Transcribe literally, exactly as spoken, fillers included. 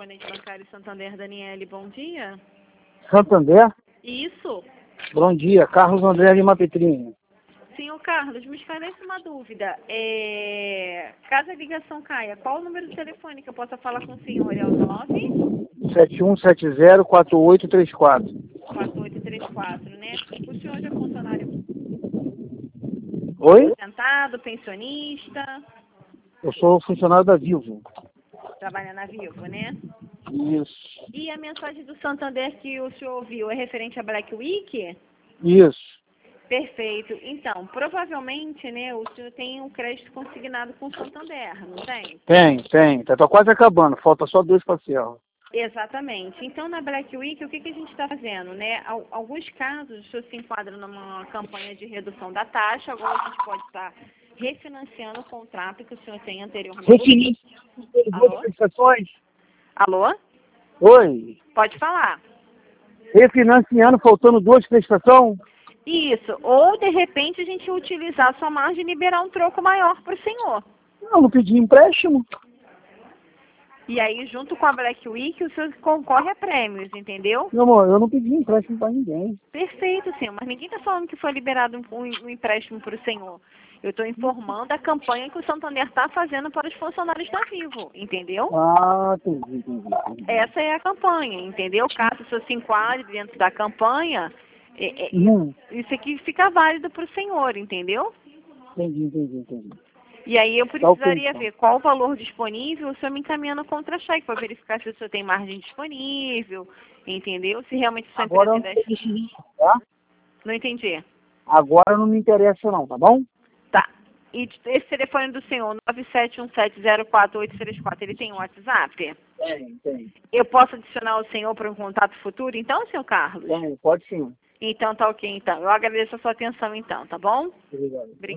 Correspondente bancário Santander, Daniele, bom dia. Santander? Isso. Bom dia, Carlos André Lima Petrinho. Senhor Carlos, me esclarece uma dúvida. É... Caso a ligação caia, qual o número de telefone que eu possa falar com o senhor? É o nove sete um sete zero quatro oito três quatro. quatro oito três quatro, né? O senhor já é funcionário Oi? aposentado, pensionista, Eu sou funcionário da Vivo. trabalha na Vivo, né? Isso. E a mensagem do Santander que o senhor ouviu é referente a Black Week? Isso. Perfeito. Então, provavelmente, né, o senhor tem um crédito consignado com o Santander, não tem? Tem, tem. Tá, tá quase acabando. Falta só dois parcial. Exatamente. Então, na Black Week, o que, que a gente está fazendo, né? Al- Alguns casos, o senhor se enquadra numa campanha de redução da taxa, agora a gente pode estar refinanciando o contrato que o senhor tem anteriormente. Refinanciando duas Alô? prestações? Alô? Oi. Pode falar. Refinanciando, faltando duas prestações? Isso. Ou, de repente, a gente utilizar a sua margem e liberar um troco maior para o senhor. Não, não pedi empréstimo. E aí, junto com a Black Week, o senhor concorre a prêmios, entendeu? Meu amor, eu não pedi empréstimo pra ninguém. Perfeito, senhor. Mas ninguém está falando que foi liberado um, um- um empréstimo para o senhor. Eu estou informando a campanha que o Santander está fazendo para os funcionários da Vivo, entendeu? Ah, entendi, entendi. entendi. Essa é a campanha, entendeu? Caso o senhor se enquadre dentro da campanha, é- é- Hum, isso aqui fica válido para o senhor, entendeu? entendi, entendi, entendi. E aí eu Tá ok, precisaria então. ver qual o valor disponível, o senhor me encaminha no contra-cheque para verificar se o senhor tem margem disponível, entendeu? Se realmente a sua Agora eu empresa não é... tô decidindo, tá? Não entendi. Agora não me interessa não, tá bom? Tá. E esse telefone do senhor, nove sete um sete zero quatro oito três quatro, ele tem um WhatsApp? Tem, tem. Eu posso adicionar o senhor para um contato futuro, então, senhor Carlos? Tem, pode sim. Então tá ok, então. Eu agradeço a sua atenção, então, tá bom? Obrigado. Obrigada.